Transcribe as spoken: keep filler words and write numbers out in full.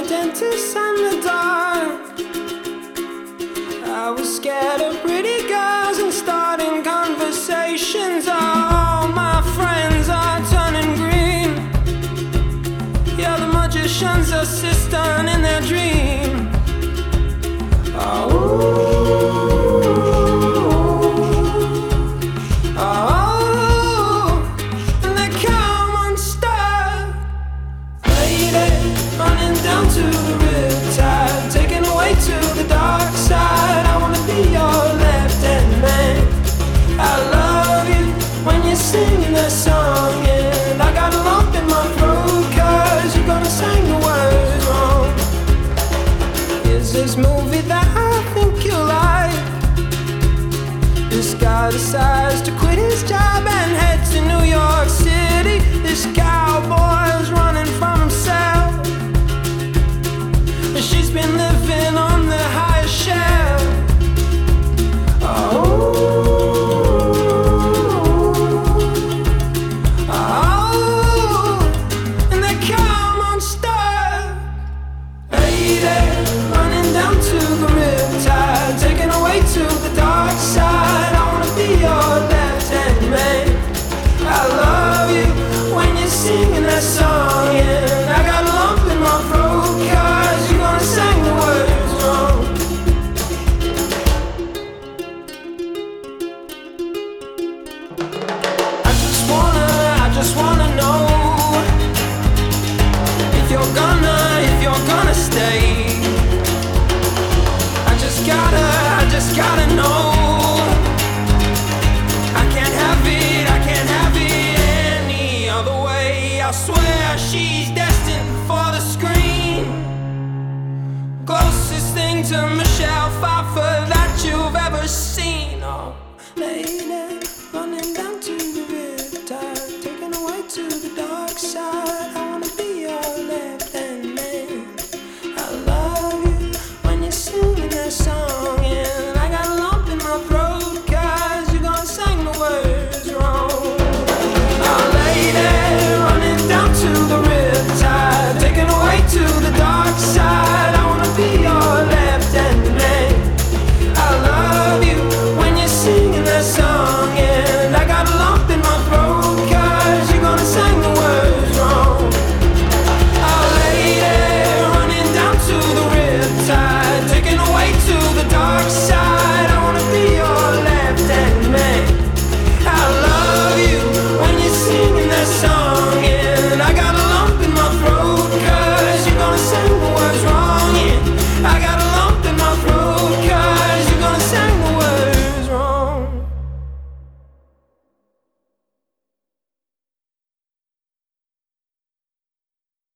dentist and the dark. I was scared of pretty girls and starting conversations. All my friends are turning green. Yeah, the magician's assistant in their dream. Oh. Down to the riptide, taken away to the dark side. I wanna be your left-hand man. I love you when you're singing that song, and I got a lump in my throat 'cause you're gonna sing the words wrong. Is this movie that I think you like? This guy decides to quit his job and head to New York City. This cowboy's running from himself. She's been living on the highest shelf. Oh, oh, and they come unstuck. Lady, running down to the riptide, taken away to the dark side. I wanna be your left-hand man. I love you when you're singing that song, and I got a lump in my throat 'cause you're gonna sing the words wrong. I just wanna, I just wanna know if you're gonna, if you're gonna stay. I just gotta, I just gotta know. I can't have it, I can't have it any other way. I swear she's destined for the screen. Closest thing to me.